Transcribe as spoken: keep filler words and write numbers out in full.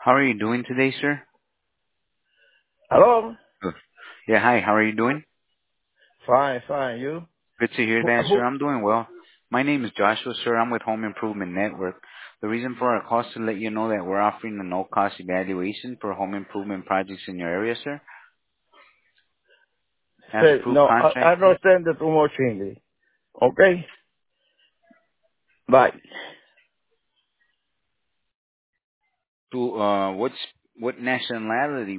How are you doing today, sir? Hello? Good. Yeah, hi. How are you doing? Fine, fine. You? Good to hear Who? that, who? sir. I'm doing well. My name is Joshua, sir. I'm with Home Improvement Network. The reason for our call is to let you know that we're offering a no-cost evaluation for home improvement projects in your area, sir. As Say, approved no, I, I contractor don't understand too much English. Okay? Bye. to uh, what's what nationality